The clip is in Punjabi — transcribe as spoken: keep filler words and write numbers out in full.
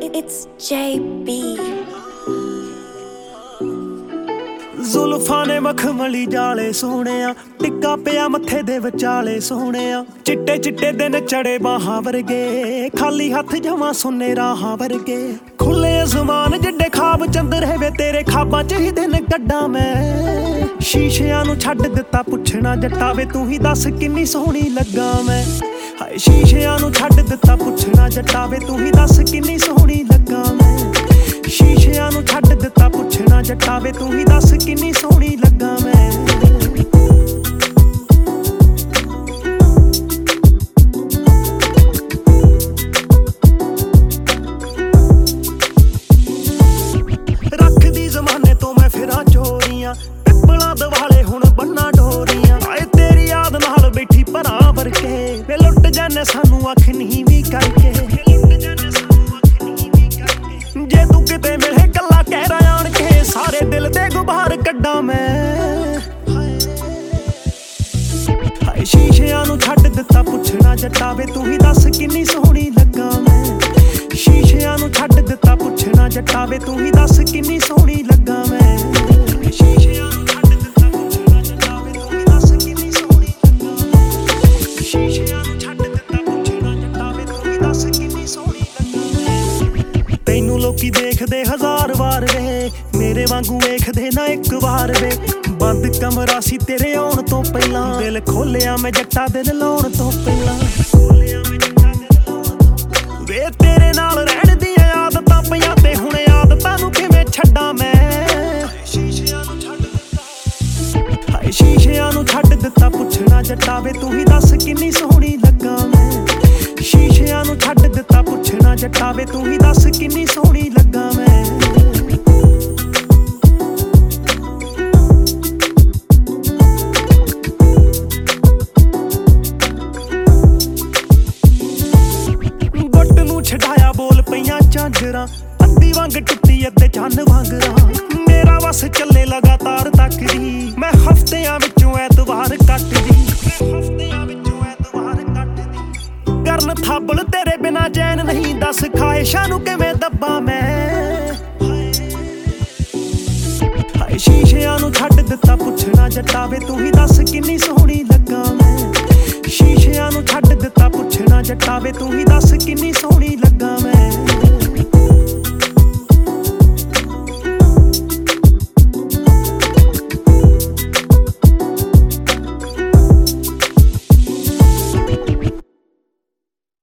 it's J B. ਜ਼ੁਲਫਾਂ ਨੇ ਮਖਮਲੀ ਜਾਲੇ ਸੋਹਣਿਆ, ਟਿੱਕਾ ਪਿਆ ਮੱਥੇ ਦੇ ਵਿਚਾਲੇ ਸੋਹਣਿਆ। ਚਿੱਟੇ ਚਿੱਟੇ ਦਿਨ ਚੜੇ ਬਾਹਾਂ ਵਰਗੇ, ਖਾਲੀ ਹੱਥ ਜਮਾਂ ਸੁੰਨੇ ਰਾਹਾਂ ਵਰਗੇ। ਖੁੱਲੇ ਅਸਮਾਨ ਜਿੱਡੇ ਖਾਬ ਚੰਦਰੇ ਵੇ, ਤੇਰੇ ਖਾਬਾਂ ਚ ਹੀ ਦਿਨ ਕੱਢਾਂ ਮੈਂ। ਸ਼ੀਸ਼ਿਆਂ ਨੂੰ ਛੱਡ ਦਿੱਤਾ ਪੁੱਛਣਾ ਜੱਟਾ ਵੇ, ਤੂੰ ਹੀ ਦੱਸ ਕਿੰਨੀ ਸੋਹਣੀ ਲੱਗਾ ਮੈਂ। ਹਾਏ ਸ਼ੀਸ਼ਿਆਂ ਨੂੰ ਛੱਡ ਦਿੱਤਾ ਪੁੱਛਣਾ ਜੱਟਾ ਵੇ, ਤੂੰ ਹੀ ਦੱਸ ਕਿੰਨੀ ਸੋਹਣੀ ਲੱਗਾ ਮੈਂ। ਸ਼ੀਸ਼ਿਆਂ ਨੂੰ ਛੱਡ ਦਿੱਤਾ ਪੁੱਛਣਾ ਜੱਟਾ ਵੇ, ਤੂੰ ਹੀ ਦੱਸ ਕਿੰਨੀ ਸੋਹਣੀ ਲੱਗਾ ਮੈਂ। ਰੱਖਦੀ ਜ਼ਮਾਨੇ ਤੋਂ ਮੈਂ ਫਿਰਾਂ ਚੋਰੀਆਂ, ਪਿੱਪਲਾਂ ਦਵਾਲੇ ਹੁਣ ਬੰਨਾ ਡੋਰੀਆਂ। ਆਏ ਤੇਰੀ ਯਾਦ ਨਾਲ ਬੈਠੀ ਭਰਾ ਵਰਕੇ, ਵੇ ਲੁੱਟ ਜਾਨੇ ਸਾਨੂੰ ਅੱਖ ਨਹੀਂ ਵੀ ਕਰਕੇ। ਜੇ ਤੂੰ ਕਿਤੇ ਮਿਲੇ ਗੱਲਾਂ ਕਹਿ ਰਿਹਾ ਆਣ ਕੇ, ਸਾਰੇ ਦਿਲ ਦੇ ਗੁਬਾਰ ਕੱਢਾਂ ਮੈਂ। ਹਾਏ ਸ਼ੀਸ਼ਿਆਂ ਨੂੰ ਛੱਡ ਦਿੱਤਾ ਪੁੱਛਣਾ ਜੱਟਾ ਵੇ, ਤੂੰ ਹੀ ਦੱਸ ਕਿੰਨੀ ਸੋਹਣੀ ਲੱਗਾ ਮੈਂ। ਸ਼ੀਸ਼ਿਆਂ ਨੂੰ ਛੱਡ ਦਿੱਤਾ ਪੁੱਛਣਾ ਜੱਟਾ ਵੇ, ਤੂੰ ਹੀ ਦੱਸ ਕਿੰਨੀ ਸੋਹਣੀ ਲੱਗਾ ਮੈਂ। ਸ਼ੀਸ਼ਿਆਂ ਨੂੰ ਛੱਡ ਦਿੱਤਾ ਪੁੱਛਣਾ ਜੱਟਾ ਵੇ, ਤੂੰ ਹੀ ਦੱਸ ਕਿੰਨੀ ਸੋਹਣੀ ਲੱਗਾ ਮੈਂ। ਸ਼ੀਸ਼ਿਆਂ ਨੂੰ ਛੱਡ ਦਿੱਤਾ ਪੁੱਛਣਾ ਜੱਟਾ ਵੇ, ਤੂੰ ਹੀ ਦੱਸ ਕਿੰਨੀ ਸੋਹਣੀ ਲੱਗਾ ਮੈਂ। ਤੈਨੂੰ ਲੋਕੀ ਦੇਖਦੇ ਹਜ਼ਾਰ ਵਾਰ ਵੇ, ਮੇਰੇ ਵਾਂਗੂ ਵੇਖਦੇ ਨਾ ਇੱਕ ਵਾਰ ਵੇ। ਬੰਦ ਕਮਰਾ ਸੀ ਤੇਰੇ ਆਉਣ ਤੋਂ ਪਹਿਲਾਂ, ਦਿਲ ਖੋਲਿਆ ਮੈਂ ਜੱਟਾ ਦਿਲ ਲਾਉਣ ਤੋਂ ਪਹਿਲਾਂ। ਵੇ ਤੇਰੇ ਨਾਲ ਰਹਿਣ ਦੀਆਂ ਆਦਤਾਂ ਪਈਆਂ, ਤੇ ਹੁਣ ਆਦਤਾਂ ਨੂੰ ਕਿਵੇਂ ਛੱਡਾਂ ਮੈਂ। ਸ਼ੀਸ਼ਿਆਂ ਨੂੰ ਛੱਡ ਦਿੱਤਾ, ਹਾਏ ਸ਼ੀਸ਼ਿਆਂ ਨੂੰ ਛੱਡ ਦਿੱਤਾ ਪੁੱਛਣਾ ਜੱਟਾ ਵੇ, ਤੂੰ ਹੀ ਦੱਸ ਕਿੰਨੀ ਸੋਹਣੀ ਲੱਗਾ ਮੈਂ। ਸ਼ੀਸ਼ਿਆਂ ਨੂੰ ਛੱਡ ਦਿੱਤਾ ਪੁੱਛਣਾ ਜੱਟਾ ਵੇ, ਤੂੰ ਹੀ ਦੱਸ ਕਿੰਨੀ ਸੋਹਣੀ ਲੱਗਾ ਮੈਂ। ਗੁੱਟ ਨੂੰ ਛਡਾਇਆ ਬੋਲ ਪਈਆਂ ਝਾਂਜਰਾਂ, ਅੱਧੀ ਵਾਂਗ ਟੁੱਟੀ ਅੱਧੇ ਚੰਨ ਵਾਂਗਰਾਂ। ਮੇਰਾ ਵਸ ਚੱਲੇ ਲਗਾਤਾਰ ਤੱਕਦੀ, ਮੈਂ ਹਫ਼ਤਿਆਂ ਵਿੱਚੋਂ ਐਤਵਾਰ ਕੱਟਦੀ। ਹਫ਼ਤਿਆਂ ਵਿੱਚੋਂ ਐਤਵਾਰ ਕੱਟਦੀ। ਕਰਨ ਥਾਬਲ ਤੇਰੇ ਬਿਨਾ ਚੈਨ ਨਹੀਂ, ਦੱਸ ਖਾਹਿਸ਼ਾਂ ਨੂੰ ਕਿਵੇਂ ਦੱਬਾਂ ਮੈਂ। ਹਾਏ ਸ਼ੀਸ਼ਿਆਂ ਨੂੰ ਛੱਡ ਦਿੱਤਾ ਪੁੱਛਣਾ ਜੱਟਾ ਵੇ, ਤੂੰ ਹੀ ਦੱਸ ਕਿੰਨੀ ਸੋਹਣੀ ਲੱਗਾ ਮੈਂ। ਸ਼ੀਸ਼ਿਆਂ ਨੂੰ ਛੱਡ ਦਿੱਤਾ ਪੁੱਛਣਾ ਜੱਟਾ ਵੇ, ਤੂੰ ਹੀ ਦੱਸ ਕਿੰਨੀ ਸੋਹਣੀ